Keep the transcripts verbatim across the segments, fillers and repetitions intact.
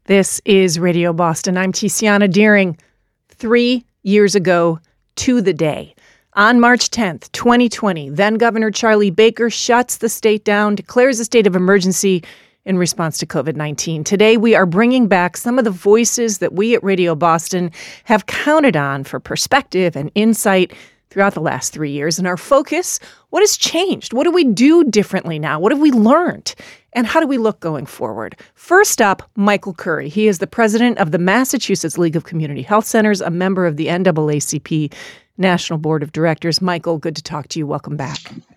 This is Radio Boston. I'm Tiziana Deering. Three years ago to the day, on March tenth, twenty twenty, then Governor Charlie Baker shuts the state down, declares a state of emergency in response to covid nineteen. Today, we are bringing back some of the voices that we at Radio Boston have counted on for perspective and insight throughout the last three years. And our focus, what has changed? What do we do differently now? What have we learned? And how do we look going forward? First up, Michael Curry. He is the president of the Massachusetts League of Community Health Centers, a member of the N double A C P National Board of Directors. Michael, good to talk to you. Welcome back.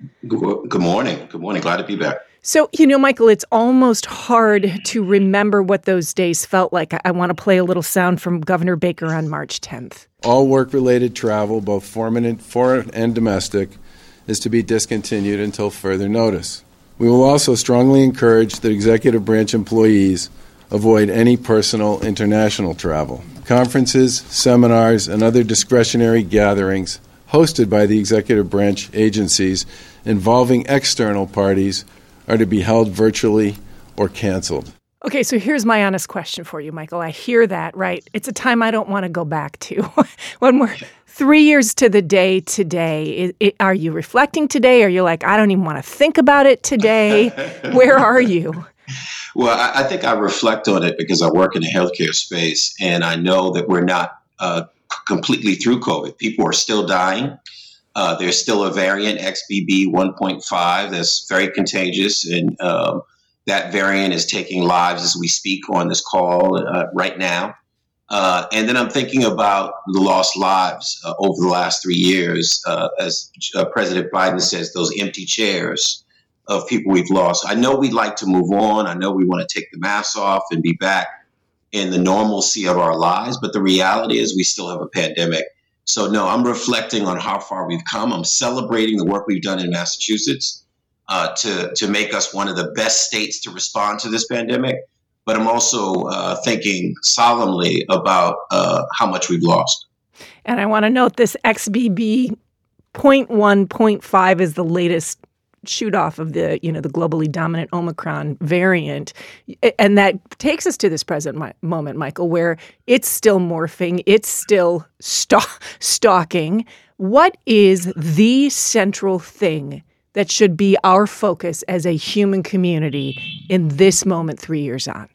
Good morning. Good morning. Glad to be back. So, you know, Michael, it's almost hard to remember what those days felt like. I want to play a little sound from Governor Baker on March tenth. All work-related travel, both foreign and domestic, is to be discontinued until further notice. We will also strongly encourage that executive branch employees avoid any personal international travel. Conferences, seminars, and other discretionary gatherings hosted by the executive branch agencies involving external parties are to be held virtually or canceled. Okay, so here's my honest question for you, Michael. I hear that, right? It's a time I don't want to go back to. When we're three years to the day today, it, it, are you reflecting today? Are you like, I don't even want to think about it today? Where are you? Well, I, I think I reflect on it because I work in the healthcare space, and I know that we're not uh, completely through COVID. People are still dying. Uh, there's still a variant, X B B one point five, that's very contagious, and um, that variant is taking lives as we speak on this call uh, right now. Uh, and then I'm thinking about the lost lives uh, over the last three years, uh, as uh, President Biden says, those empty chairs of people we've lost. I know we'd like to move on. I know we want to take the masks off and be back in the normalcy of our lives. But the reality is we still have a pandemic. So, no, I'm reflecting on how far we've come. I'm celebrating the work we've done in Massachusetts uh, to, to make us one of the best states to respond to this pandemic. But I'm also uh, thinking solemnly about uh, how much we've lost. And I want to note this X B B zero point one, zero point five is the latest shoot off of the, you know, the globally dominant Omicron variant. And that takes us to this present mi- moment, Michael, where it's still morphing. It's still st- stalking. What is the central thing that should be our focus as a human community in this moment three years on?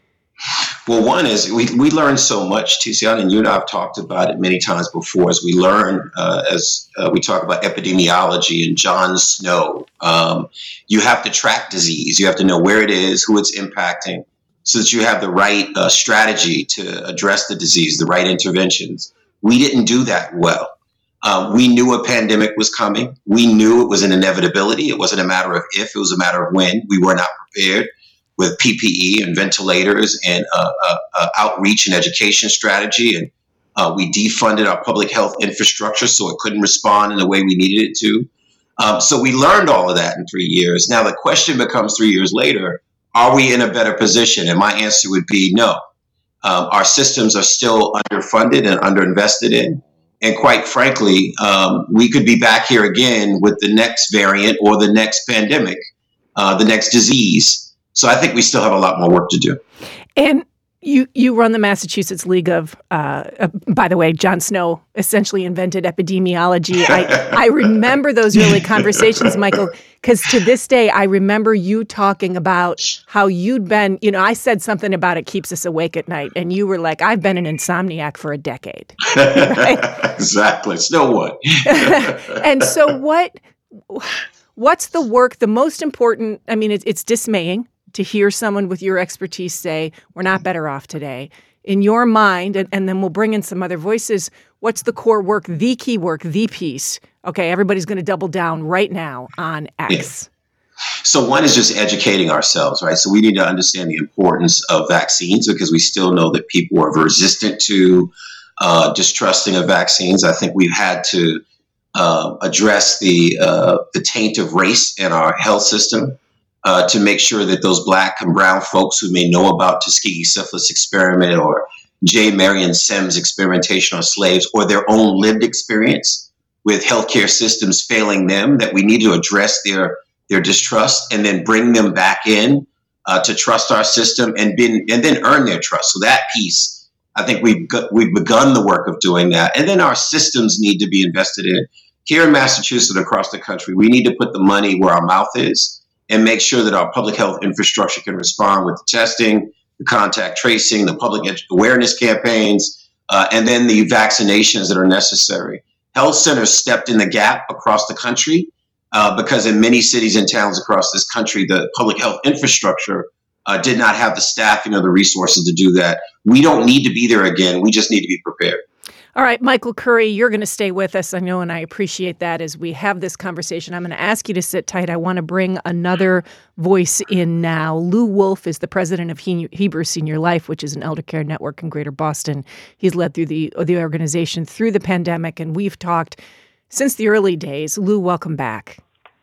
Well, one is we, we learn so much, Tiziana, and you and I have talked about it many times before, as we learn, uh, as uh, we talk about epidemiology and John Snow. Um, you have to track disease. You have to know where it is, who it's impacting, so that you have the right uh, strategy to address the disease, the right interventions. We didn't do that well. Um, we knew a pandemic was coming. We knew it was an inevitability. It wasn't a matter of if, it was a matter of when. We were not prepared with P P E and ventilators and uh, uh, uh, outreach and education strategy. And uh, we defunded our public health infrastructure so it couldn't respond in the way we needed it to. Um, so we learned all of that in three years. Now the question becomes three years later, are we in a better position? And my answer would be no. Um, our systems are still underfunded and underinvested in. And quite frankly, um, we could be back here again with the next variant or the next pandemic, uh, the next disease. So I think we still have a lot more work to do. And you you run the Massachusetts League of, uh, uh, by the way, John Snow essentially invented epidemiology. I, I remember those early conversations, Michael, because to this day, I remember you talking about how you'd been, you know, I said something about it keeps us awake at night. And you were like, I've been an insomniac for a decade. Right? Exactly. Snow what? And so what, what's the work, the most important, I mean, it's, it's dismaying to hear someone with your expertise say, we're not better off today. In your mind, and, and then we'll bring in some other voices, what's the core work, the key work, the piece? Okay, everybody's going to double down right now on X. Yeah. So one is just educating ourselves, right? So we need to understand the importance of vaccines because we still know that people are resistant to uh, distrusting of vaccines. I think we've had to uh, address the uh, the taint of race in our health system. Uh, to make sure that those Black and brown folks who may know about Tuskegee syphilis experiment or J. Marion Sims experimentation on slaves or their own lived experience with healthcare systems failing them, that we need to address their their distrust and then bring them back in uh, to trust our system and been and then earn their trust. So that piece, I think we've got, we've begun the work of doing that. And then our systems need to be invested in. Here in Massachusetts, across the country, we need to put the money where our mouth is and make sure that our public health infrastructure can respond with the testing, the contact tracing, the public awareness campaigns, uh, and then the vaccinations that are necessary. Health centers stepped in the gap across the country uh, because in many cities and towns across this country, the public health infrastructure uh, did not have the staffing or the resources to do that. We don't need to be there again. We just need to be prepared. All right, Michael Curry, you're going to stay with us, I know, and I appreciate that as we have this conversation. I'm going to ask you to sit tight. I want to bring another voice in now. Lou Wolf is the president of he- Hebrew Senior Life, which is an elder care network in Greater Boston. He's led through the, the organization through the pandemic, and we've talked since the early days. Lou, welcome back.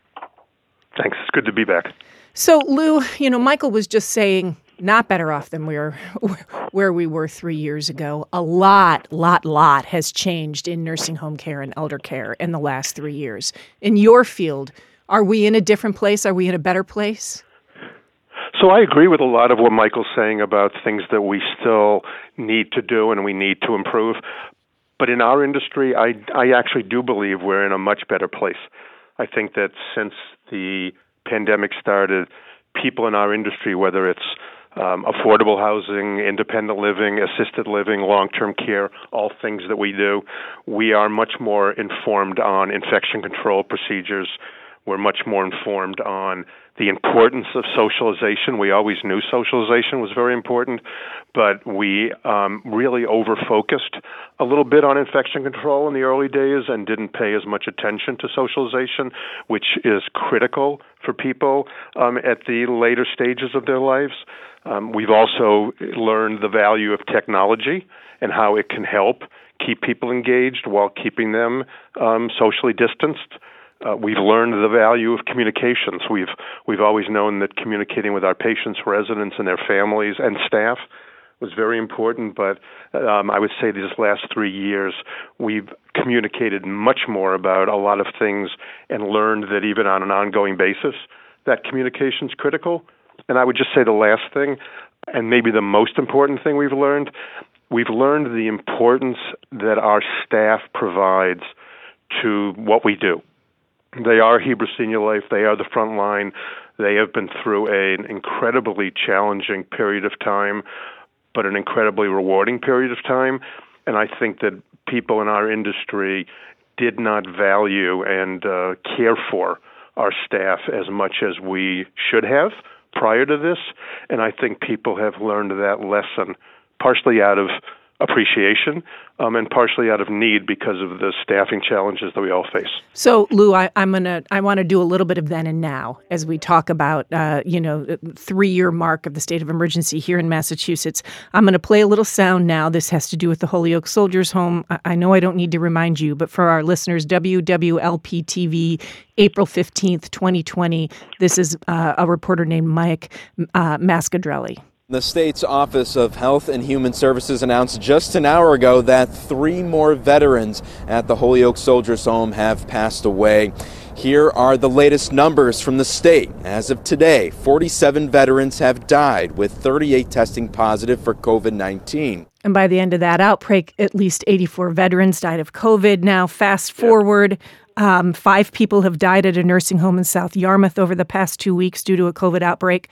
Thanks. It's good to be back. So, Lou, you know, Michael was just saying not better off than we were where we were three years ago. A lot, lot, lot has changed in nursing home care and elder care in the last three years. In your field, are we in a different place? Are we in a better place? So I agree with a lot of what Michael's saying about things that we still need to do and we need to improve. But in our industry, I, I actually do believe we're in a much better place. I think that since the pandemic started, people in our industry, whether it's Um, affordable housing, independent living, assisted living, long-term care, all things that we do. We are much more informed on infection control procedures. We're much more informed on the importance of socialization. We always knew socialization was very important, but we um, really over-focused a little bit on infection control in the early days and didn't pay as much attention to socialization, which is critical for people um, at the later stages of their lives. Um, we've also learned the value of technology and how it can help keep people engaged while keeping them um, socially distanced. Uh, we've learned the value of communications. We've we've always known that communicating with our patients, residents, and their families and staff was very important, but um, I would say these last three years we've communicated much more about a lot of things and learned that even on an ongoing basis, that communication is critical. And I would just say the last thing, and maybe the most important thing we've learned, we've learned the importance that our staff provides to what we do. They are Hebrew Senior Life. They are the front line. They have been through an incredibly challenging period of time, but an incredibly rewarding period of time. And I think that people in our industry did not value and uh, care for our staff as much as we should have prior to this, and I think people have learned that lesson partially out of appreciation um, and partially out of need because of the staffing challenges that we all face. So, Lou, I, I'm gonna I want to do a little bit of then and now as we talk about uh, you know three-year mark of the state of emergency here in Massachusetts. I'm going to play a little sound now. This has to do with the Holyoke Soldiers Home. I, I know I don't need to remind you, but for our listeners, W W L P T V, April fifteenth, twenty twenty. This is uh, a reporter named Mike uh, Mascadrelli. The state's Office of Health and Human Services announced just an hour ago that three more veterans at the Holyoke Soldiers Home have passed away. Here are the latest numbers from the state. As of today, forty-seven veterans have died, with thirty-eight testing positive for covid nineteen. And by the end of that outbreak, at least eighty-four veterans died of COVID. Now, fast forward, um, five people have died at a nursing home in South Yarmouth over the past two weeks due to a COVID outbreak.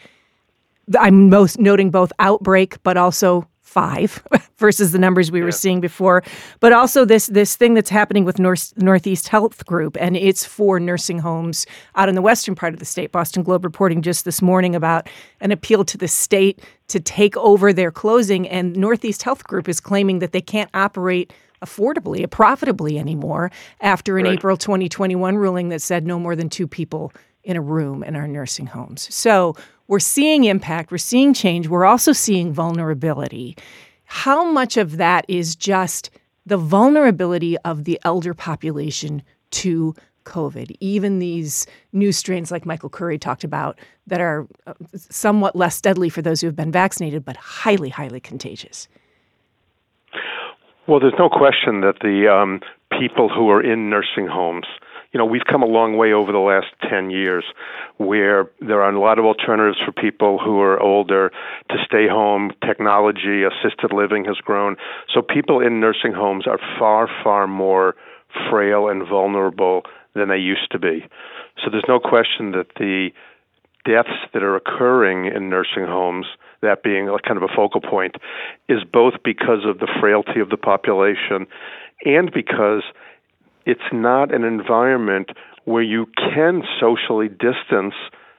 I'm most noting both outbreak, but also five versus the numbers we were yeah. seeing before. But also this this thing that's happening with North, Northeast Health Group, and it's for nursing homes out in the western part of the state. Boston Globe reporting just this morning about an appeal to the state to take over their closing, and Northeast Health Group is claiming that they can't operate affordably, profitably anymore after an right. April twenty twenty-one ruling that said no more than two people in a room in our nursing homes. So we're seeing impact, we're seeing change, we're also seeing vulnerability. How much of that is just the vulnerability of the elder population to COVID? Even these new strains like Michael Curry talked about that are somewhat less deadly for those who have been vaccinated, but highly, highly contagious. Well, there's no question that the um, people who are in nursing homes you know, we've come a long way over the last ten years where there are a lot of alternatives for people who are older to stay home. Technology, assisted living has grown. So people in nursing homes are far, far more frail and vulnerable than they used to be. So there's no question that the deaths that are occurring in nursing homes, that being a kind of a focal point, is both because of the frailty of the population and because it's not an environment where you can socially distance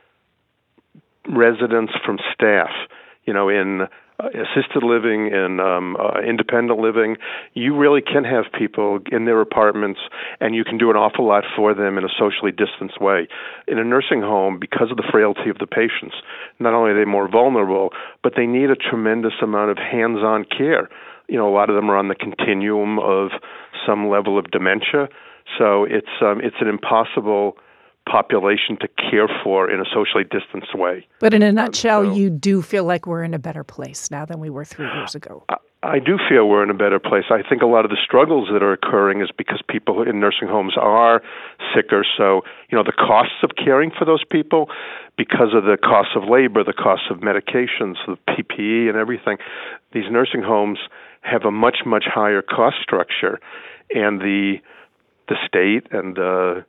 residents from staff. You know, in uh, assisted living, in um, uh, independent living, you really can have people in their apartments, and you can do an awful lot for them in a socially distanced way. In a nursing home, because of the frailty of the patients, not only are they more vulnerable, but they need a tremendous amount of hands-on care. You know, a lot of them are on the continuum of some level of dementia, so it's um, it's an impossible population to care for in a socially distanced way. But in a nutshell, so, you do feel like we're in a better place now than we were three years ago. I, I do feel we're in a better place. I think a lot of the struggles that are occurring is because people in nursing homes are sicker. So, you know, the costs of caring for those people, because of the costs of labor, the costs of medications, the P P E and everything, these nursing homes have a much, much higher cost structure. And the the state and the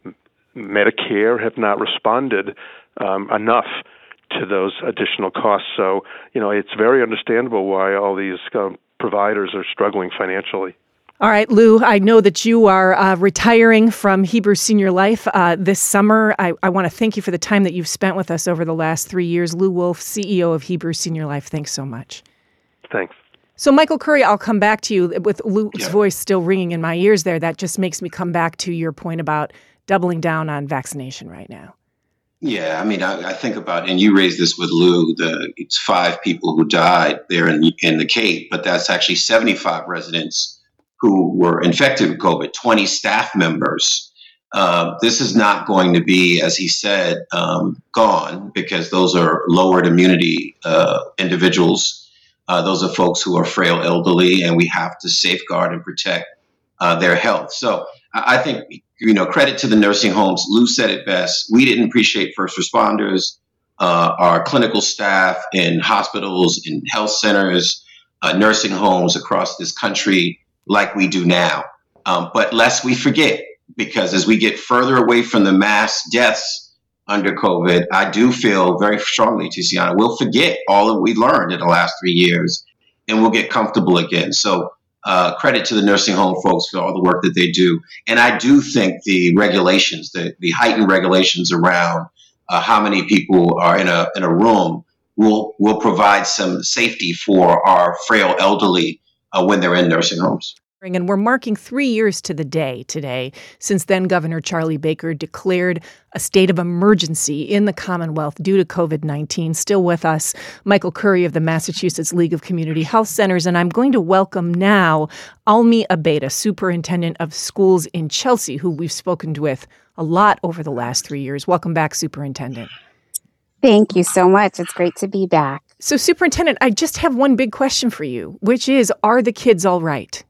Medicare have not responded um, enough to those additional costs. So, you know, it's very understandable why all these uh, providers are struggling financially. All right, Lou, I know that you are uh, retiring from Hebrew Senior Life uh, this summer. I, I want to thank you for the time that you've spent with us over the last three years. Lou Wolf, C E O of Hebrew Senior Life, thanks so much. Thanks. So, Michael Curry, I'll come back to you with Lou's yeah. voice still ringing in my ears there. That just makes me come back to your point about doubling down on vaccination right now. Yeah, I mean, I, I think about, and you raised this with Lou, the it's five people who died there in, in the Cape, but that's actually seventy-five residents who were infected with COVID, twenty staff members. Uh, this is not going to be, as he said, um, gone, because those are lowered immunity uh, individuals. Uh, those are folks who are frail, elderly, and we have to safeguard and protect uh, their health. So I think, you know, credit to the nursing homes. Lou said it best. We didn't appreciate first responders, uh, our clinical staff in hospitals, in health centers, uh, nursing homes across this country like we do now. Um, but lest we forget, because as we get further away from the mass deaths under COVID, I do feel very strongly, Tiziana, we'll forget all that we learned in the last three years and we'll get comfortable again. So uh, credit to the nursing home folks for all the work that they do. And I do think the regulations, the, the heightened regulations around uh, how many people are in a in a room will will provide some safety for our frail elderly uh, when they're in nursing homes. And we're marking three years to the day today since then Governor Charlie Baker declared a state of emergency in the Commonwealth due to COVID nineteen. Still with us, Michael Curry of the Massachusetts League of Community Health Centers. And I'm going to welcome now Almi Abeyta, Superintendent of Schools in Chelsea, who we've spoken with a lot over the last three years. Welcome back, Superintendent. Thank you so much. It's great to be back. So, Superintendent, I just have one big question for you, which is, are the kids all right?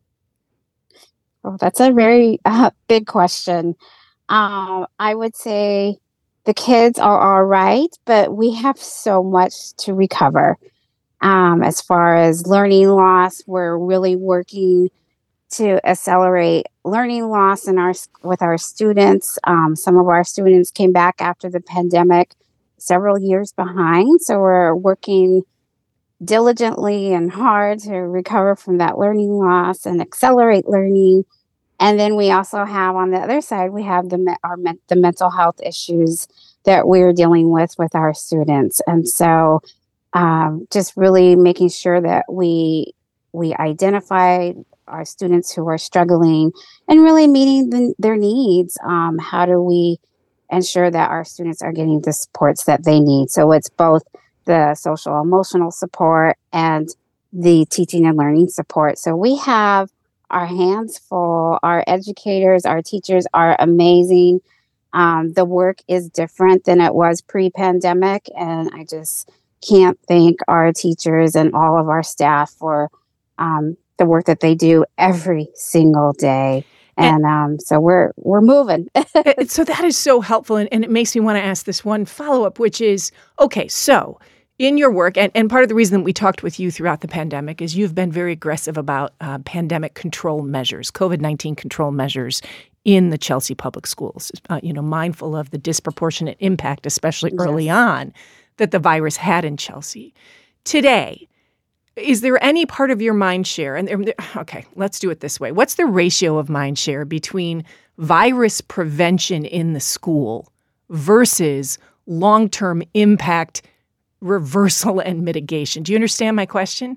Well, that's a very uh, big question. Um, I would say the kids are all right, but we have so much to recover. Um, as far as learning loss, we're really working to accelerate learning loss in our with our students. Um, some of our students came back after the pandemic several years behind, so we're working diligently and hard to recover from that learning loss and accelerate learning. And then we also have on the other side, we have the our the mental health issues that we're dealing with with our students. And so um, just really making sure that we we identify our students who are struggling and really meeting the, their needs. Um, how do we ensure that our students are getting the supports that they need? So it's both the social emotional support and the teaching and learning support. So we have our hands full. Our educators, our teachers are amazing. Um, the work is different than it was pre-pandemic, and I just can't thank our teachers and all of our staff for um, the work that they do every single day. And um, so we're we're moving. So that is so helpful. And, and it makes me want to ask this one follow-up, which is, okay, so in your work, and, and part of the reason that we talked with you throughout the pandemic is you've been very aggressive about uh, pandemic control measures, COVID nineteen control measures in the Chelsea Public Schools, uh, you know, mindful of the disproportionate impact, especially early yes. on, that the virus had in Chelsea. Today, is there any part of your mind share? And okay, let's do it this way. What's the ratio of mind share between virus prevention in the school versus long-term impact reversal and mitigation? Do you understand my question?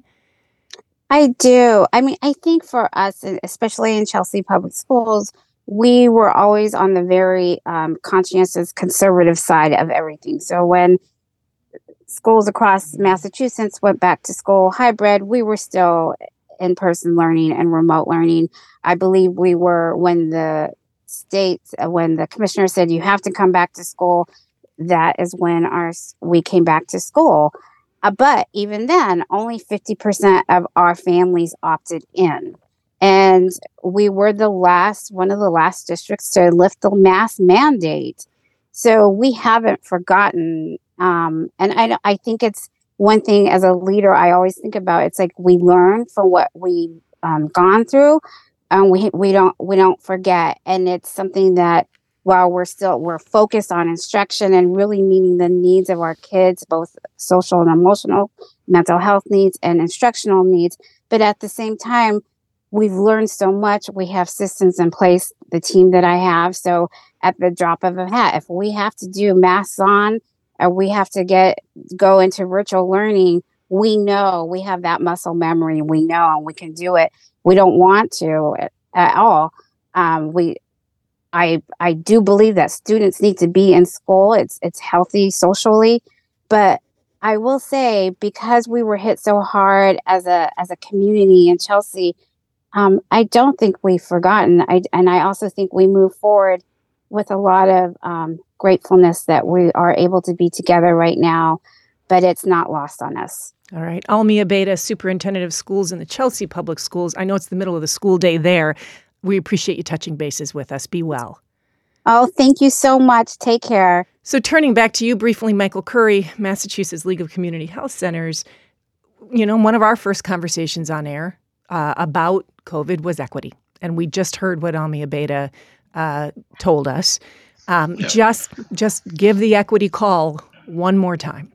I do. I mean, I think for us, especially in Chelsea Public Schools, we were always on the very um, conscientious conservative side of everything. So when schools across Massachusetts went back to school hybrid, we were still in-person learning and remote learning. I believe we were, when the states, when the commissioner said you have to come back to school, that is when our we came back to school. Uh, but even then, only fifty percent of our families opted in. And we were the last, one of the last districts to lift the mask mandate. So we haven't forgotten. Um, and I, I think it's one thing as a leader, I always think about, it's like we learn from what we've um, gone through, and we we don't we don't forget. And it's something that while we're still we're focused on instruction and really meeting the needs of our kids, both social and emotional, mental health needs and instructional needs, but at the same time, we've learned so much. We have systems in place, the team that I have. So at the drop of a hat, if we have to do masks on, or we have to get go into virtual learning, we know we have that muscle memory. We know and we can do it. We don't want to at all. Um, we, I, I do believe that students need to be in school. It's it's healthy socially, but I will say because we were hit so hard as a as a community in Chelsea, um, I don't think we've forgotten. I and I also think we move forward with a lot of um, gratefulness that we are able to be together right now, but it's not lost on us. All right. Almi Abeyta, Superintendent of Schools in the Chelsea Public Schools. I know it's the middle of the school day there. We appreciate you touching bases with us. Be well. Oh, thank you so much. Take care. So turning back to you briefly, Michael Curry, Massachusetts League of Community Health Centers. You know, one of our first conversations on air uh, about COVID was equity. And we just heard what Almi Abeyta uh, told us. Um, yeah. Just just give the equity call one more time.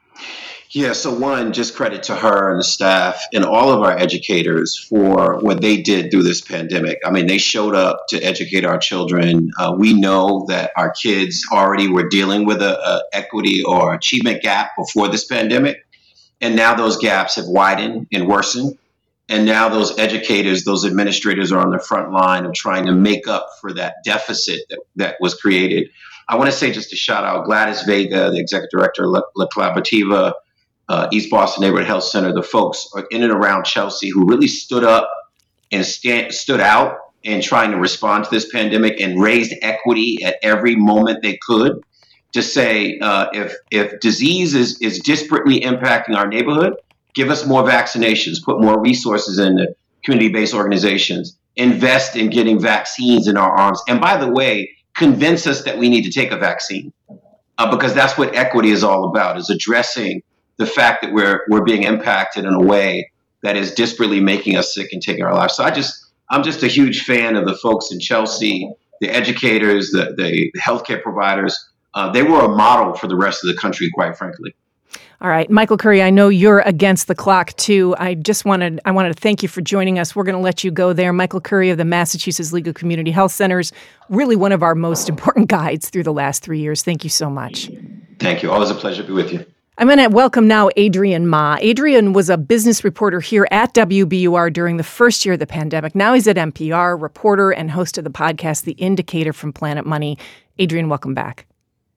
Yeah, so one, just credit to her and the staff and all of our educators for what they did through this pandemic. I mean, they showed up to educate our children. Uh, we know that our kids already were dealing with a, a equity or achievement gap before this pandemic. And now those gaps have widened and worsened. And now those educators, those administrators are on the front line of trying to make up for that deficit that, that was created. I want to say just a shout out Gladys Vega, the executive director of La, La Collaborativa, uh, East Boston Neighborhood Health Center. The folks are in and around Chelsea who really stood up and stand, stood out in trying to respond to this pandemic and raised equity at every moment they could to say uh, if if disease is, is disparately impacting our neighborhood, give us more vaccinations, put more resources into community-based organizations, invest in getting vaccines in our arms. And by the way, convince us that we need to take a vaccine uh, because that's what equity is all about, is addressing the fact that we're we're being impacted in a way that is disparately making us sick and taking our lives. So I just, I'm just a huge fan of the folks in Chelsea, the educators, the, the healthcare providers. Uh, they were a model for the rest of the country, quite frankly. All right, Michael Curry, I know you're against the clock too. I just wanted I wanted to thank you for joining us. We're going to let you go there. Michael Curry of the Massachusetts League of Community Health Centers, really one of our most important guides through the last three years. Thank you so much. Thank you. Always a pleasure to be with you. I'm going to welcome now Adrian Ma. Adrian was a business reporter here at W B U R during the first year of the pandemic. Now he's at N P R, reporter and host of the podcast The Indicator from Planet Money. Adrian, welcome back.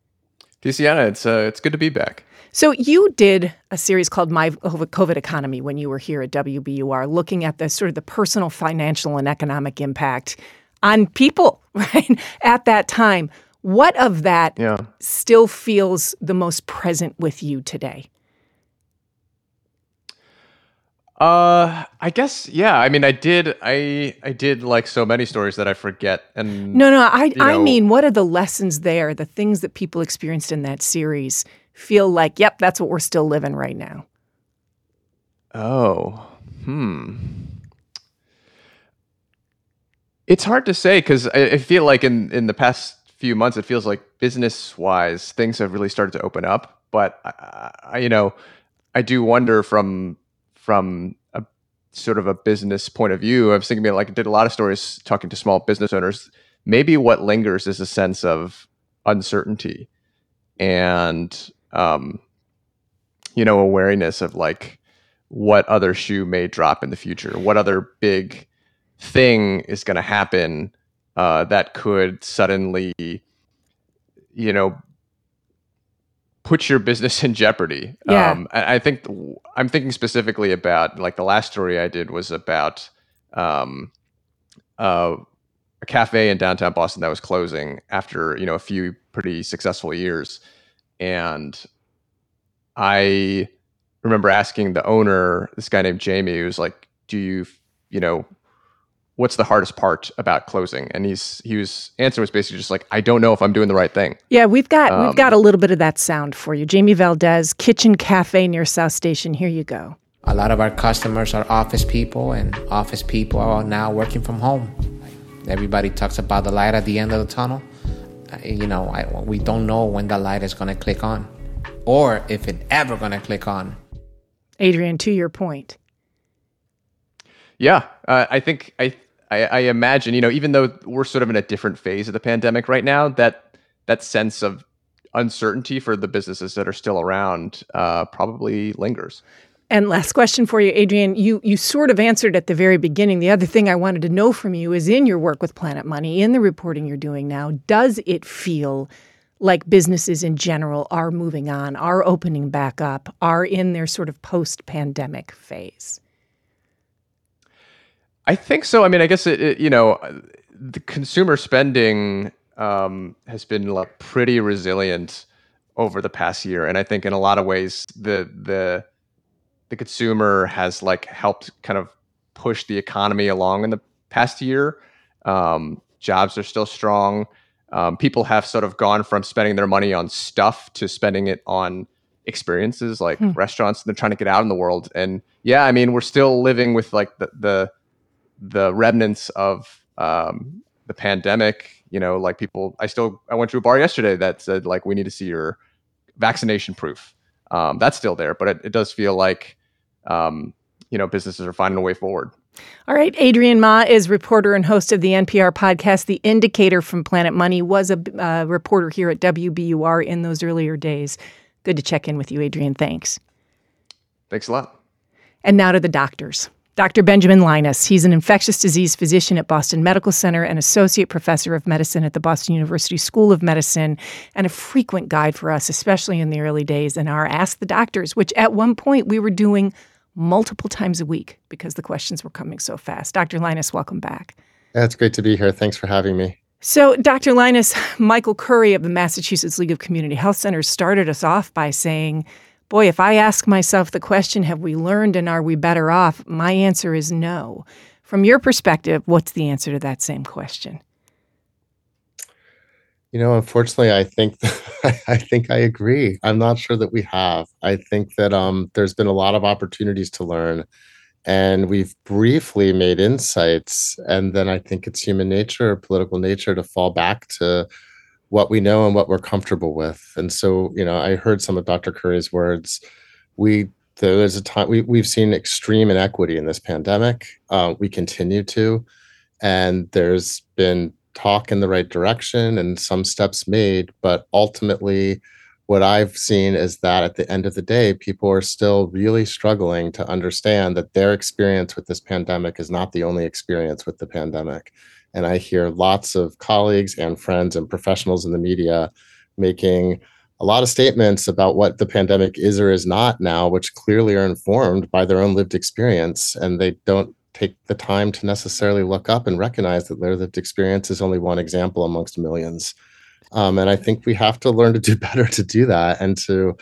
Tiziana, it's uh, it's good to be back. So you did a series called My COVID Economy when you were here at W B U R, looking at the sort of the personal, financial, and economic impact on people, right, at that time. What of that yeah. still feels the most present with you today? Uh, I guess yeah. I mean, I did. I I did like so many stories that I forget. And No, no. I you I know, mean, what are the lessons there? The things that people experienced in that series feel like, yep, that's what we're still living right now. Oh, hmm. It's hard to say because I, I feel like in in the past few months, it feels like business wise things have really started to open up. But I, I, you know, I do wonder from from a sort of a business point of view. I was thinking about like I did a lot of stories talking to small business owners. Maybe what lingers is a sense of uncertainty and um, you know, awareness of like what other shoe may drop in the future, what other big thing is going to happen uh, that could suddenly, you know, put your business in jeopardy. Yeah. Um, I, I think I'm thinking specifically about like the last story I did was about um, uh, a cafe in downtown Boston that was closing after, you know, a few pretty successful years. And I remember asking the owner, this guy named Jamie, who's like, do you, you know, what's the hardest part about closing? And he's he was answer was basically just like, I don't know if I'm doing the right thing. Yeah, we've got Um, we've got a little bit of that sound for you. Jamie Valdez, Kitchen Cafe near South Station. Here you go. A lot of our customers are office people, and office people are now working from home. Everybody talks about the light at the end of the tunnel. Uh, You know, I, we don't know when the light is going to click on, or if it ever going to click on. Adrian, to your point. Yeah, uh, I think I, I I imagine, you know, even though we're sort of in a different phase of the pandemic right now, that that sense of uncertainty for the businesses that are still around uh, probably lingers. And last question for you, Adrian. You you sort of answered at the very beginning. The other thing I wanted to know from you is in your work with Planet Money, in the reporting you're doing now, does it feel like businesses in general are moving on, are opening back up, are in their sort of post-pandemic phase? I think so. I mean, I guess it, it you know, the consumer spending um, has been like pretty resilient over the past year, and I think in a lot of ways the the the consumer has like helped kind of push the economy along in the past year. Um, jobs are still strong. Um, people have sort of gone from spending their money on stuff to spending it on experiences like Hmm. restaurants. And they're trying to get out in the world. And yeah, I mean, we're still living with like the the, the remnants of um, the pandemic. You know, like people. I still I went to a bar yesterday that said like we need to see your vaccination proof. Um, that's still there, but it, it does feel like um, you know businesses are finding a way forward. All right. Adrian Ma is reporter and host of the N P R podcast, The Indicator from Planet Money, was a uh, reporter here at W B U R in those earlier days. Good to check in with you, Adrian. Thanks. Thanks a lot. And now to the doctors. Doctor Benjamin Linus. He's an infectious disease physician at Boston Medical Center and associate professor of medicine at the Boston University School of Medicine, and a frequent guide for us, especially in the early days in our Ask the Doctors, which at one point we were doing multiple times a week because the questions were coming so fast. Doctor Linus, welcome back. Yeah, it's great to be here. Thanks for having me. So, Doctor Linus, Michael Curry of the Massachusetts League of Community Health Centers started us off by saying, boy, if I ask myself the question, have we learned and are we better off? My answer is no. From your perspective, what's the answer to that same question? You know, unfortunately, I think I think I agree. I'm not sure that we have. I think that um, there's been a lot of opportunities to learn, and we've briefly made insights. And then I think it's human nature or political nature to fall back to what we know and what we're comfortable with. And so, you know, I heard some of Doctor Curry's words. We there is a time we we've seen extreme inequity in this pandemic. Uh, we continue to, and there's been talk in the right direction and some steps made, but ultimately what I've seen is that at the end of the day, people are still really struggling to understand that their experience with this pandemic is not the only experience with the pandemic. And I hear lots of colleagues and friends and professionals in the media making a lot of statements about what the pandemic is or is not now, which clearly are informed by their own lived experience, and they don't take the time to necessarily look up and recognize that their lived experience is only one example amongst millions. Um, and I think we have to learn to do better to do that and to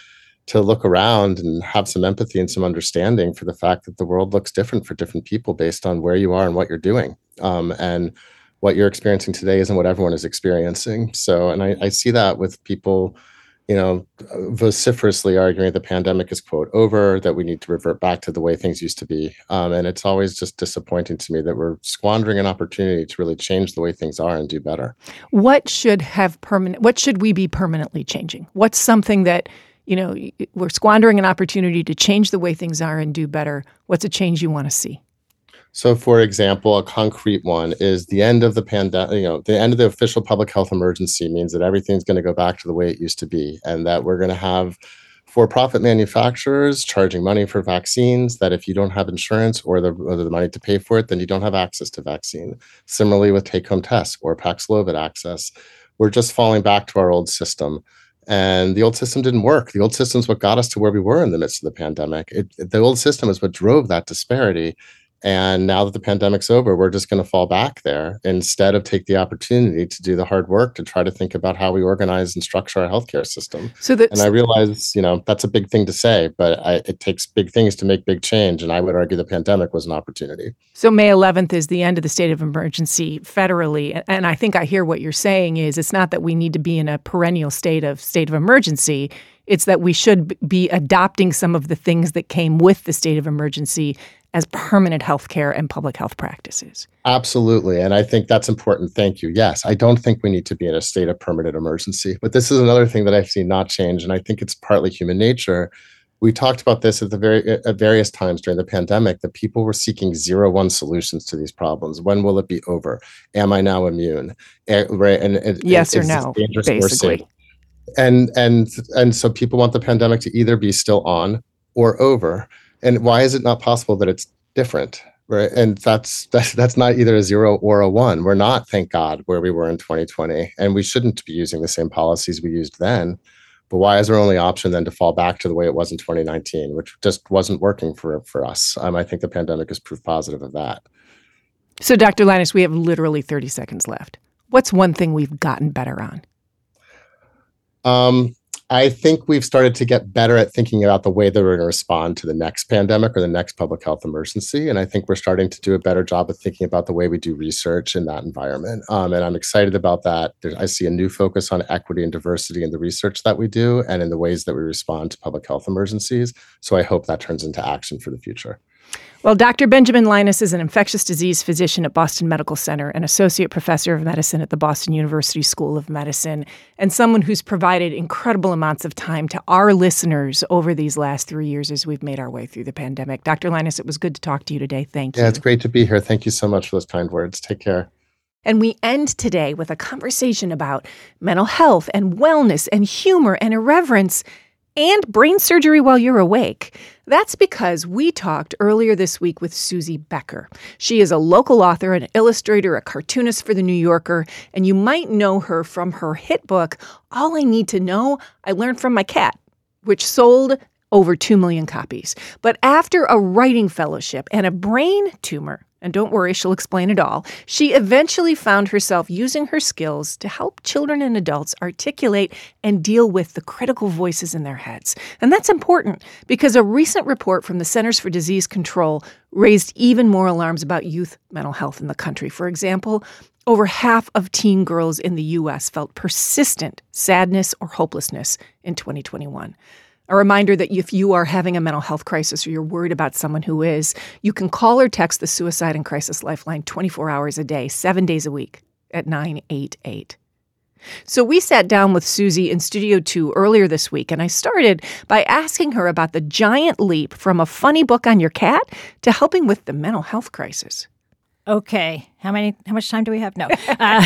to look around and have some empathy and some understanding for the fact that the world looks different for different people based on where you are and what you're doing. Um, and what you're experiencing today isn't what everyone is experiencing. So, and I, I see that with people, you know, vociferously arguing the pandemic is, quote, over, that we need to revert back to the way things used to be. Um, and it's always just disappointing to me that we're squandering an opportunity to really change the way things are and do better. What should have permanent, what should we be permanently changing? What's something that, you know, we're squandering an opportunity to change the way things are and do better? What's a change you want to see? So, for example, a concrete one is the end of the pandemic, you know, the end of the official public health emergency means that everything's going to go back to the way it used to be, and that we're going to have for-profit manufacturers charging money for vaccines, that if you don't have insurance or the, or the money to pay for it, then you don't have access to vaccine. Similarly with take-home tests or Paxlovid access, we're just falling back to our old system. And the old system didn't work. The old system is what got us to where we were in the midst of the pandemic. It, the old system is what drove that disparity. And now that the pandemic's over, we're just going to fall back there instead of take the opportunity to do the hard work to try to think about how we organize and structure our healthcare system. So and I realize, you know, that's a big thing to say, but I, it takes big things to make big change. And I would argue the pandemic was an opportunity. So May eleventh is the end of the state of emergency federally. And I think I hear what you're saying is it's not that we need to be in a perennial state of state of emergency. It's that we should be adopting some of the things that came with the state of emergency as permanent health care and public health practices. Absolutely. And I think that's important. Thank you. Yes, I don't think we need to be in a state of permanent emergency. But this is another thing that I've seen not change. And I think it's partly human nature. We talked about this at the very at various times during the pandemic, that people were seeking zero one solutions to these problems. When will it be over? Am I now immune? Right? And, and yes or no, basically. And and and so people want the pandemic to either be still on or over. And why is it not possible that it's different, right? And that's that's that's not either a zero or a one. We're not, thank God, where we were in twenty twenty, and we shouldn't be using the same policies we used then. But why is our only option then to fall back to the way it was in twenty nineteen, which just wasn't working for for us? Um, I think the pandemic is proof positive of that. So, Doctor Linus, we have literally thirty seconds left. What's one thing we've gotten better on? Um. I think we've started to get better at thinking about the way that we're going to respond to the next pandemic or the next public health emergency. And I think we're starting to do a better job of thinking about the way we do research in that environment. Um, and I'm excited about that. There's, I see a new focus on equity and diversity in the research that we do and in the ways that we respond to public health emergencies. So I hope that turns into action for the future. Well, Doctor Benjamin Linus is an infectious disease physician at Boston Medical Center, an associate professor of medicine at the Boston University School of Medicine, and someone who's provided incredible amounts of time to our listeners over these last three years as we've made our way through the pandemic. Doctor Linus, it was good to talk to you today. Thank you. Yeah, it's great to be here. Thank you so much for those kind words. Take care. And we end today with a conversation about mental health and wellness and humor and irreverence and brain surgery while you're awake. That's because we talked earlier this week with Susie Becker. She is a local author, an illustrator, a cartoonist for The New Yorker, and you might know her from her hit book, All I Need to Know, I Learned from My Cat, which sold over two million copies. But after a writing fellowship and a brain tumor, and don't worry, she'll explain it all, she eventually found herself using her skills to help children and adults articulate and deal with the critical voices in their heads. And that's important because a recent report from the Centers for Disease Control raised even more alarms about youth mental health in the country. For example, over half of teen girls in the U S felt persistent sadness or hopelessness in twenty twenty-one. A reminder that if you are having a mental health crisis or you're worried about someone who is, you can call or text the Suicide and Crisis Lifeline twenty-four hours a day, seven days a week at nine eight eight. So we sat down with Susie in Studio two earlier this week, and I started by asking her about the giant leap from a funny book on your cat to helping with the mental health crisis. Okay. How many? How much time do we have? No. Uh,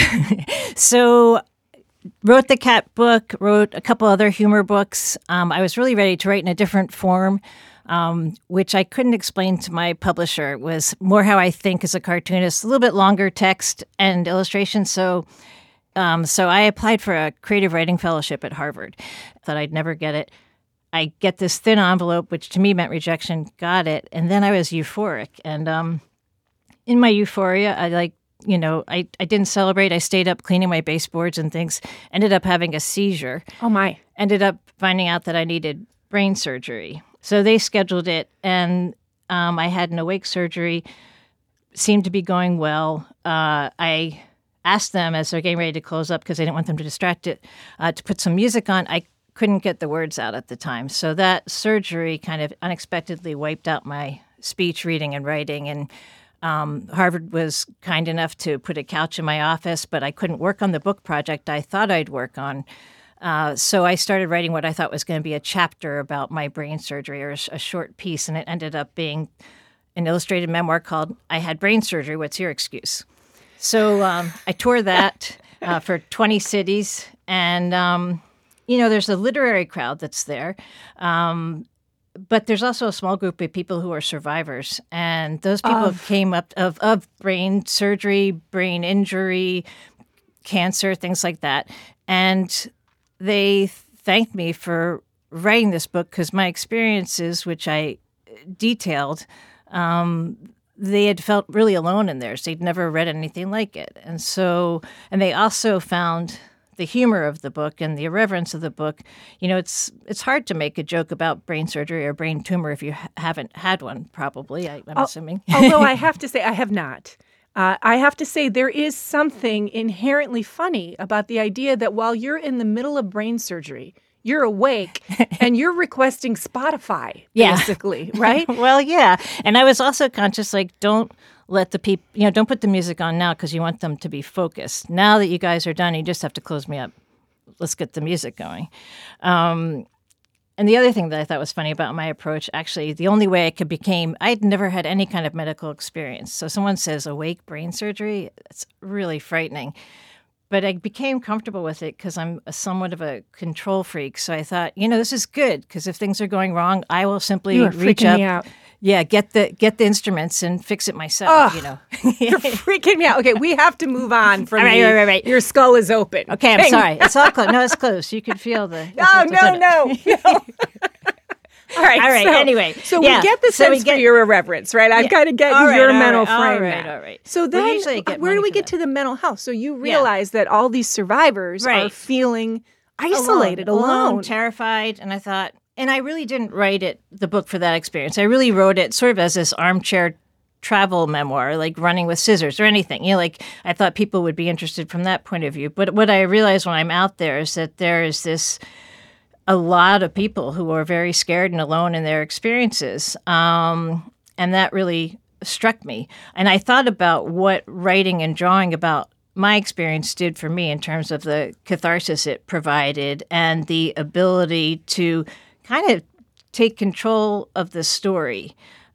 so... Wrote the cat book, wrote a couple other humor books. Um, I was really ready to write in a different form, um, which I couldn't explain to my publisher. It was more how I think as a cartoonist, a little bit longer text and illustration. So um, so I applied for a creative writing fellowship at Harvard. Thought I'd never get it. I get this thin envelope, which to me meant rejection, got it. And then I was euphoric. And um, in my euphoria, I like, You know, I, I didn't celebrate. I stayed up cleaning my baseboards and things. Ended up having a seizure. Oh, my. Ended up finding out that I needed brain surgery. So they scheduled it, and um, I had an awake surgery. Seemed to be going well. Uh, I asked them as they're getting ready to close up, because I didn't want them to distract it, uh, to put some music on. I couldn't get the words out at the time. So that surgery kind of unexpectedly wiped out my speech, reading, and writing. And um, Harvard was kind enough to put a couch in my office, but I couldn't work on the book project I thought I'd work on. Uh, so I started writing what I thought was going to be a chapter about my brain surgery, or a, a short piece, and it ended up being an illustrated memoir called I Had Brain Surgery, What's Your Excuse? So um, I toured that uh, for twenty cities, and, um, you know, there's a literary crowd that's there, um, but there's also a small group of people who are survivors, and those people Of- came up of, of brain surgery, brain injury, cancer, things like that, and they thanked me for writing this book, because my experiences, which I detailed, um, they had felt really alone in theirs. They'd never read anything like it. And so, and they also found the humor of the book and the irreverence of the book. You know, it's it's hard to make a joke about brain surgery or brain tumor if you ha- haven't had one, probably, I, I'm Al- assuming. Although I have to say, I have not. Uh, I have to say, there is something inherently funny about the idea that while you're in the middle of brain surgery, you're awake and you're requesting Spotify, Yeah. basically, right? Well, yeah. And I was also conscious, like, don't let the people, you know, don't put the music on now because you want them to be focused. Now that you guys are done, you just have to close me up. Let's get the music going. Um, and the other thing that I thought was funny about my approach, actually, the only way I could became, I'd never had any kind of medical experience. So someone says awake brain surgery, it's really frightening. But I became comfortable with it because I'm a somewhat of a control freak. So I thought, you know, this is good, because if things are going wrong, I will simply You are reach freaking up, me out. yeah, get the get the instruments and fix it myself. Ugh. You know, You're freaking me out. Okay, we have to move on from All right, the, right, right, right. Your skull is open. Okay, I'm Thing. sorry. It's all close. No, it's close. You could feel the. Oh, no, no, no. All right. All right, So, anyway, so yeah, we get the so sense we get- for your irreverence, right? I'm Yeah. kind of getting All right, your all mental right, all frame right, now. all right. So Well, then, usually I get where money do we for get that. to the mental health? So you realize that all these survivors are Right. feeling isolated, alone. alone, terrified, and I thought, and I really didn't write it the book for that experience. I really wrote it sort of as this armchair travel memoir, like Running with Scissors or anything. You know, like I thought people would be interested from that point of view. But what I realized when I'm out there is that there is this a lot of people who are very scared and alone in their experiences, um, and that really struck me. And I thought about what writing and drawing about my experience did for me in terms of the catharsis it provided and the ability to kind of take control of the story.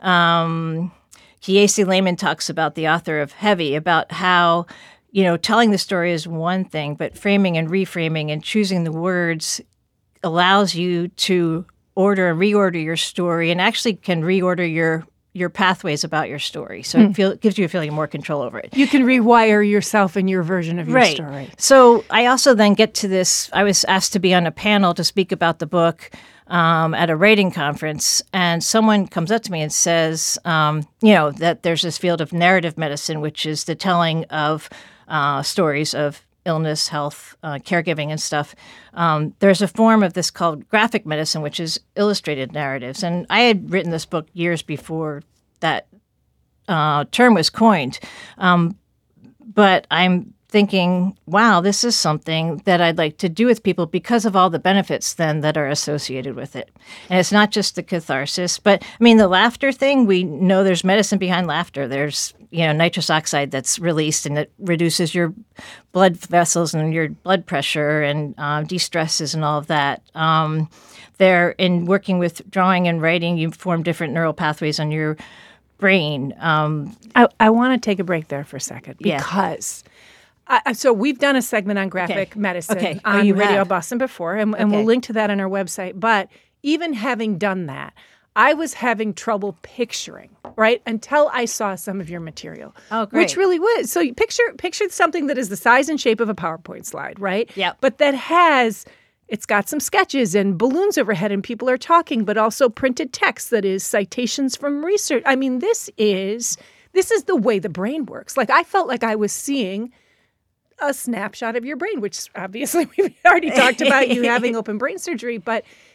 Um, Kiesi Lehman talks about, the author of Heavy, about how, you know, telling the story is one thing, but framing and reframing and choosing the words allows you to order and reorder your story, and actually can reorder your your pathways about your story. So Hmm. it, feel, it gives you a feeling of more control over it. You can rewire yourself and your version of your Right. story. So I also then get to this, I was asked to be on a panel to speak about the book um, at a writing conference, and someone comes up to me and says, um, you know, that there's this field of narrative medicine, which is the telling of uh, stories of illness, health, uh, caregiving, and stuff. Um, there's a form of this called graphic medicine, which is illustrated narratives. And I had written this book years before that uh, term was coined. Um, but I'm thinking, wow, this is something that I'd like to do with people because of all the benefits then that are associated with it. And it's not just the catharsis, but I mean, the laughter thing, we know there's medicine behind laughter. There's, you know, nitrous oxide that's released and it reduces your blood vessels and your blood pressure and uh, de-stresses and all of that. Um, there, in working with drawing and writing, you form different neural pathways on your brain. Um, I, I want to take a break there for a second Yeah. because I, so we've done a segment on graphic Okay. medicine Okay. Oh, on you Radio have? Boston before, and, and we'll Okay. link to that on our website. But even having done that, I was having trouble picturing, right, until I saw some of your material. Oh, great. Which really was. So you picture picture something that is the size and shape of a PowerPoint slide, right? Yep. But that has, it's got some sketches and balloons overhead and people are talking, but also printed text that is citations from research. I mean, this is this is the way the brain works. Like I felt like I was seeing a snapshot of your brain, which obviously we've already talked about you having open brain surgery, but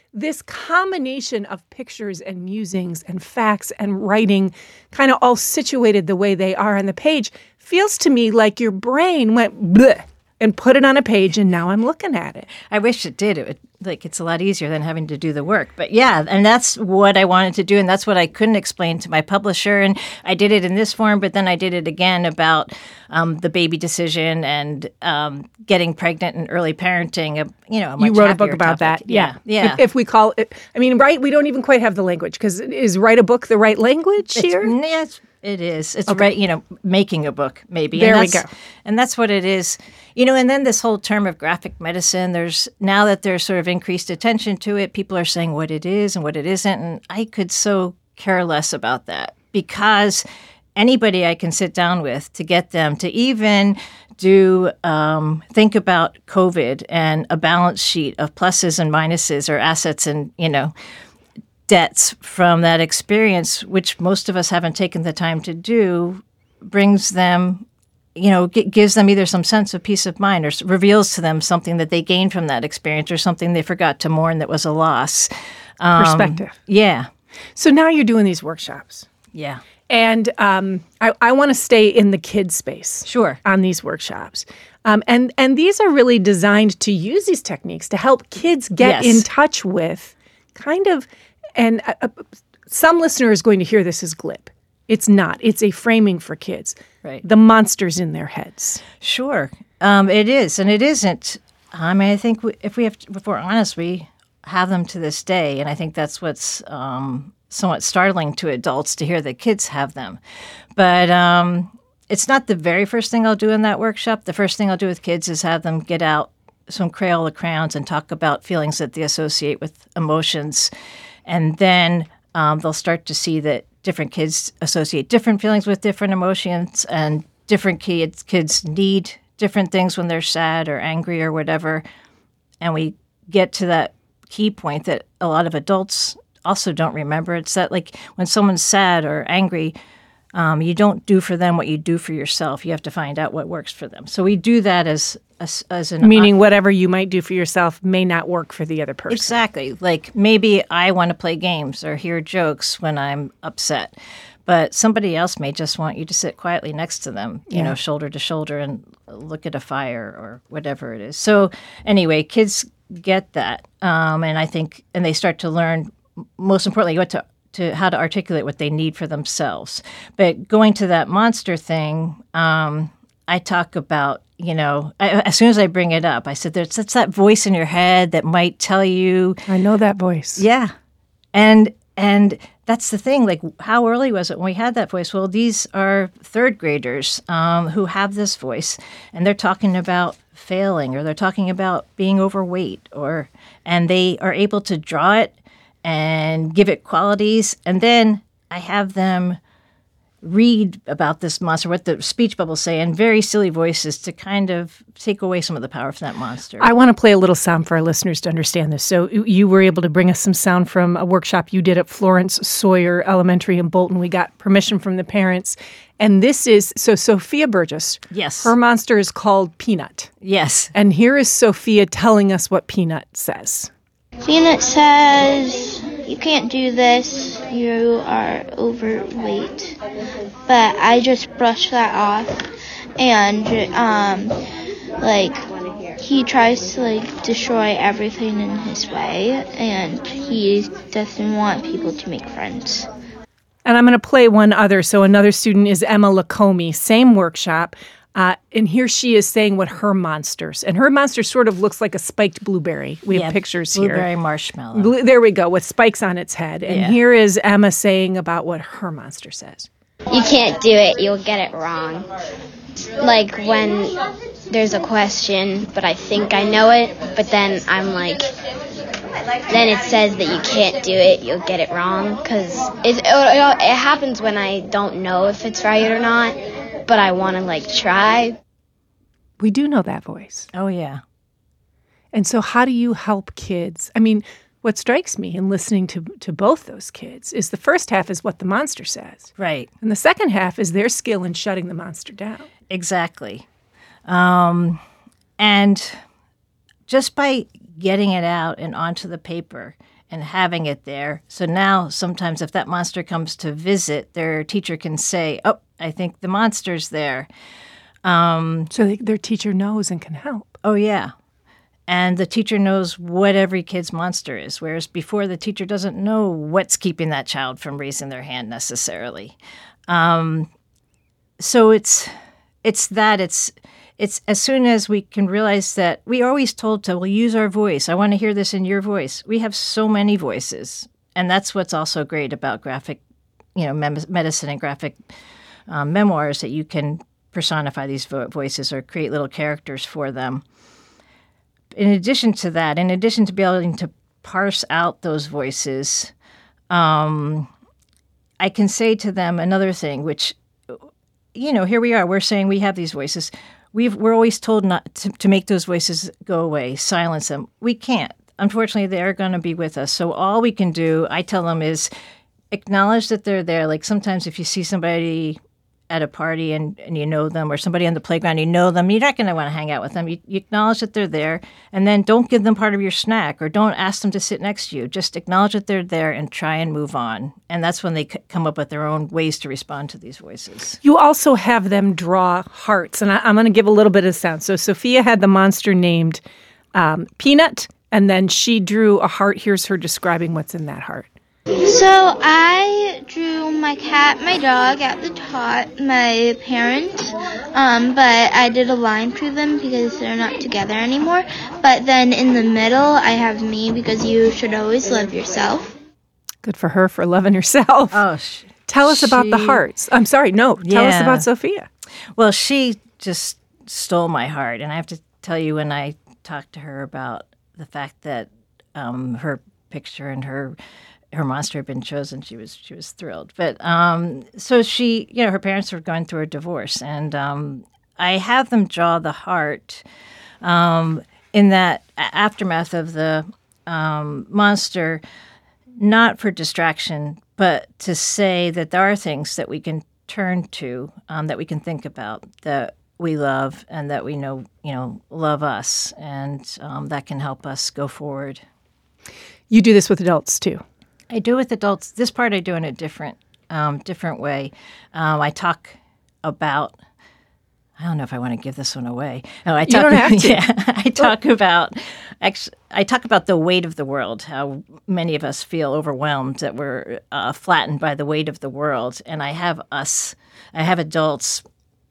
this combination of pictures and musings and facts and writing kind of all situated the way they are on the page feels to me like your brain went bleh and put it on a page, and now I'm looking at it. I wish it did. It would, like, it's a lot easier than having to do the work. But yeah, and that's what I wanted to do, and that's what I couldn't explain to my publisher. And I did it in this form, but then I did it again about um, the baby decision and um, getting pregnant and early parenting. A, you know, a much you wrote a book about topic. that, yeah, yeah. If, if we call it, I mean, right? We don't even quite have the language because is write a book the right language It's, here? Yes, it is. It's Okay. right, you know, making a book, maybe. There and we that's- go. And that's what it is. You know, and then this whole term of graphic medicine, there's now that there's sort of increased attention to it, people are saying what it is and what it isn't. And I could so care less about that because anybody I can sit down with to get them to even do um, think about COVID and a balance sheet of pluses and minuses or assets and, you know, debts from that experience, which most of us haven't taken the time to do, brings them, you know, g- gives them either some sense of peace of mind or s- reveals to them something that they gained from that experience or something they forgot to mourn that was a loss. Um, Perspective. Yeah. So now you're doing these workshops. Yeah. And um, I, I want to stay in the kid space. Sure. On these workshops. Um, and, and these are really designed to use these techniques to help kids get Yes. in touch with kind of, and uh, uh, some listener is going to hear this as glib. It's not. It's a framing for kids. Right. The monsters in their heads. Sure. Um, it is. And it isn't. I mean, I think we, if we have, to, if we're honest, we have them to this day. And I think that's what's um, somewhat startling to adults to hear that kids have them. But um, it's not the very first thing I'll do in that workshop. The first thing I'll do with kids is have them get out some Crayola crayons and talk about feelings that they associate with emotions. And then um, they'll start to see that different kids associate different feelings with different emotions, and different kids kids need different things when they're sad or angry or whatever. And we get to that key point that a lot of adults also don't remember. It's that, like, when someone's sad or angry, um, you don't do for them what you do for yourself. You have to find out what works for them. So we do that as as, as an Meaning whatever you might do for yourself may not work for the other person. Exactly. Like, maybe I want to play games or hear jokes when I'm upset, but somebody else may just want you to sit quietly next to them, you Yeah. know, shoulder to shoulder and look at a fire or whatever it is. So anyway, kids get that. Um, and I think, and they start to learn, most importantly, what to, to how to articulate what they need for themselves. But going to that monster thing, um, I talk about, you know, I, as soon as I bring it up, I said, there's that's that voice in your head that might tell you. I know that voice. Yeah. And and that's the thing. Like, how early was it when we had that voice? Well, these are third graders um, who have this voice, and they're talking about failing, or they're talking about being overweight, or and they are able to draw it and give it qualities. And then I have them read about this monster, what the speech bubbles say, in very silly voices to kind of take away some of the power from that monster. I want to play a little sound for our listeners to understand this. So you were able to bring us some sound from a workshop you did at Florence Sawyer Elementary in Bolton. We got permission from the parents. And this is, so Sophia Burgess. Yes. Her monster is called Peanut. Yes. And here is Sophia telling us what Peanut says. Peanut says, you can't do this, you are overweight. But I just brush that off, and, um, like, he tries to, like, destroy everything in his way, and he doesn't want people to make friends. And I'm going to play one other. So another student is Emma Lacombe, same workshop. Uh, and here she is saying what her monsters, and her monster sort of looks like a spiked blueberry. We Yeah, have pictures blueberry here. Blueberry marshmallow. Blue, there we go, with spikes on its head. And Yeah. here is Emma saying about what her monster says. You can't do it, you'll get it wrong. Like when there's a question, but I think I know it, but then I'm like, then it says that you can't do it, you'll get it wrong. Because it, it, it happens when I don't know if it's right or not, but I want to like try. We do know that voice. Oh, yeah. And so how do you help kids? I mean, what strikes me in listening to, to both those kids is the first half is what the monster says. Right. And the second half is their skill in shutting the monster down. Exactly. Um, and just by getting it out and onto the paper and having it there. So now sometimes if that monster comes to visit, their teacher can say, oh, I think the monster's there. Um, so they, their teacher knows and can help. Oh, yeah. And the teacher knows what every kid's monster is, whereas before the teacher doesn't know what's keeping that child from raising their hand necessarily. Um, so it's it's that. It's it's as soon as we can realize that we are always told to, well, use our voice. I want to hear this in your voice. We have so many voices. And that's what's also great about graphic, you know, mem- medicine and graphic um, memoirs, that you can personify these vo- voices or create little characters for them. In addition to that, in addition to being able to parse out those voices, um, I can say to them another thing, which, you know, here we are. We're saying we have these voices. We've, we're always told not to, to make those voices go away, silence them. We can't. Unfortunately, they're going to be with us. So all we can do, I tell them, is acknowledge that they're there. Like sometimes if you see somebody at a party and, and you know them, or somebody on the playground, you know them, you're not going to want to hang out with them. You, you acknowledge that they're there, and then don't give them part of your snack or don't ask them to sit next to you. Just acknowledge that they're there and try and move on. And that's when they c- come up with their own ways to respond to these voices. You also have them draw hearts, and I, I'm going to give a little bit of sound. So Sophia had the monster named um, Peanut, and then she drew a heart. Here's her describing what's in that heart. So I drew my cat, my dog at the top, my parents, um, but I did a line through them because they're not together anymore. But then in the middle, I have me, because you should always love yourself. Good for her for loving herself. Oh, sh- Tell us she, about the hearts. I'm sorry, no, tell yeah. us about Sophia. Well, she just stole my heart. And I have to tell you, when I talked to her about the fact that um, her picture and her her monster had been chosen, she was she was thrilled. But um, so she, you know, her parents were going through a divorce, and um, I have them draw the heart um, in that aftermath of the um, monster, not for distraction, but to say that there are things that we can turn to, um, that we can think about, that we love and that we know, you know, love us, and um, that can help us go forward. You do this with adults too. I do with adults. This part I do in a different, um, different way. Um, I talk about. I don't know if I want to give this one away. No, I talk, you don't have to. Yeah, I talk about. Actually, I talk about the weight of the world. How many of us feel overwhelmed, that we're uh, flattened by the weight of the world, and I have us. I have adults,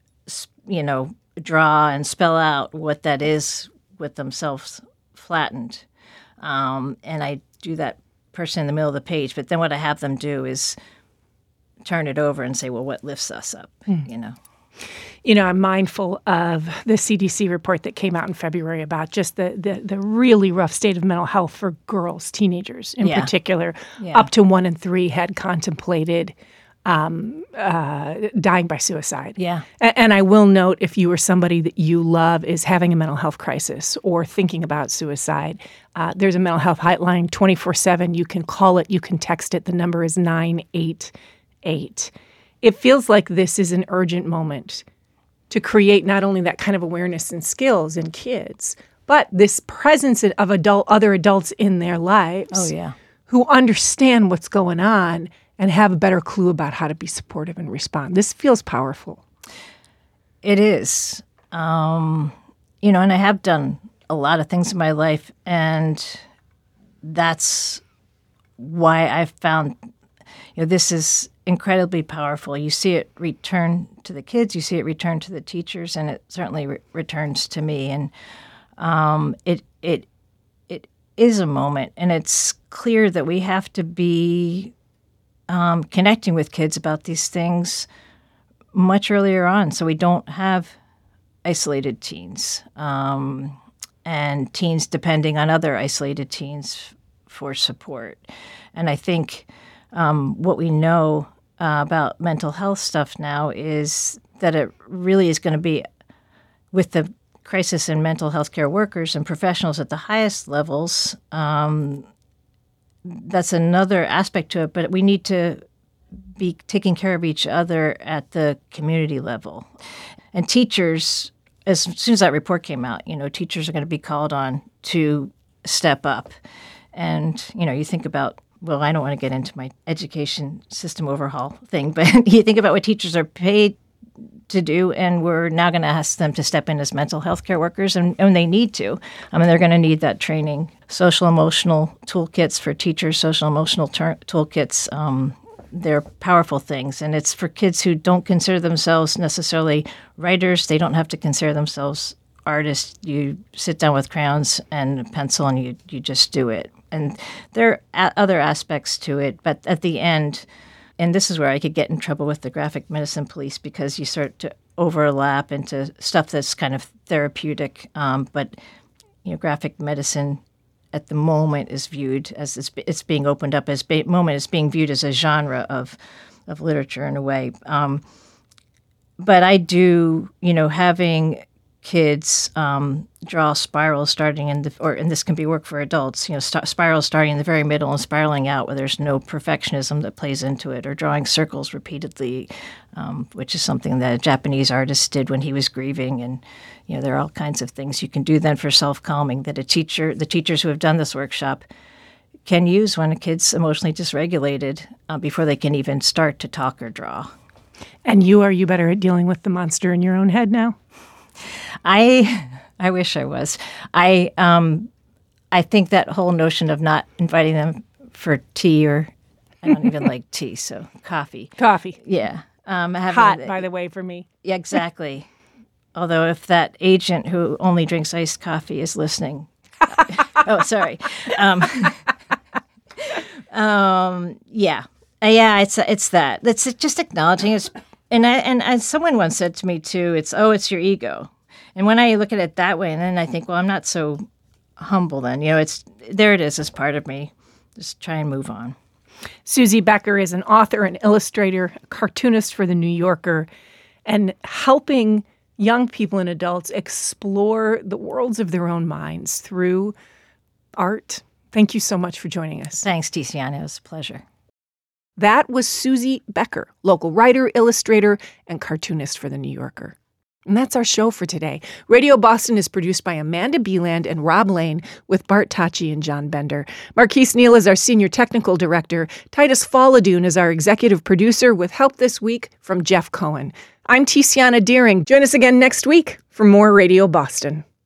you know, draw and spell out what that is with themselves flattened, um, and I do that person in the middle of the page. But then what I have them do is turn it over and say, well, what lifts us up, mm. you know? You know, I'm mindful of the C D C report that came out in February about just the the, the really rough state of mental health for girls, teenagers in yeah. particular. Yeah. Up to one in three had contemplated um, uh, dying by suicide. Yeah. And, and I will note, if you or somebody that you love is having a mental health crisis or thinking about suicide, uh, there's a mental health hotline twenty-four seven. You can call it, you can text it. The number is nine eight eight. It feels like this is an urgent moment to create not only that kind of awareness and skills in kids, but this presence of adult other adults in their lives. Oh, yeah. Who understand what's going on and have a better clue about how to be supportive and respond. This feels powerful. It is. Um, you know, and I have done a lot of things in my life, and that's why I've found, you know, this is incredibly powerful. You see it return to the kids, you see it return to the teachers, and it certainly re- returns to me. And um, it it it is a moment, and it's clear that we have to be um, connecting with kids about these things much earlier on, so we don't have isolated teens um, and teens depending on other isolated teens for support. And I think um, what we know uh, about mental health stuff now is that it really is going to be, with the crisis in mental health care workers and professionals at the highest levels, um, that's another aspect to it, but we need to be taking care of each other at the community level. And teachers, as soon as that report came out, you know, teachers are going to be called on to step up And, you know, you think about, well, I don't want to get into my education system overhaul thing, but you think about what teachers are paid to do, and we're now going to ask them to step in as mental health care workers, and, and they need to. I mean, they're going to need that training. Social emotional toolkits for teachers, social emotional ter- toolkits, um, they're powerful things. And it's for kids who don't consider themselves necessarily writers. They don't have to consider themselves artists. You sit down with crayons and a pencil and you, you just do it. And there are other aspects to it, but at the end, and this is where I could get in trouble with the graphic medicine police, because you start to overlap into stuff that's kind of therapeutic. Um, but you know, graphic medicine at the moment is viewed as it's, it's being opened up as be, moment is being viewed as a genre of of literature in a way. Um, but I do, you know, having kids um, draw spirals starting in the, or and this can be work for adults, you know, st- spirals starting in the very middle and spiraling out where there's no perfectionism that plays into it, or drawing circles repeatedly, um, which is something that a Japanese artist did when he was grieving. And, you know, there are all kinds of things you can do then for self-calming that a teacher, the teachers who have done this workshop can use when a kid's emotionally dysregulated uh, before they can even start to talk or draw. And you, are you better at dealing with the monster in your own head now? I I wish I was. I um I think that whole notion of not inviting them for tea, or I don't even like tea, so coffee. Coffee. Yeah. Um, having Hot, the, by the way, for me. Yeah, exactly. Although if that agent who only drinks iced coffee is listening. oh, sorry. Um, um, yeah. Uh, yeah, it's it's that. It's just acknowledging it's And I, and as someone once said to me too, it's, oh, it's your ego. And when I look at it that way, and then I think, well, I'm not so humble then. You know, it's there it is as part of me. Just try and move on. Susie Becker is an author, an illustrator, a cartoonist for The New Yorker, and helping young people and adults explore the worlds of their own minds through art. Thank you so much for joining us. Thanks, Tiziana. It was a pleasure. That was Susie Becker, local writer, illustrator, and cartoonist for The New Yorker. And that's our show for today. Radio Boston is produced by Amanda Beeland and Rob Lane with Bart Tachi and John Bender. Marquise Neal is our senior technical director. Titus Falladoon is our executive producer with help this week from Jeff Cohen. I'm Tiziana Deering. Join us again next week for more Radio Boston.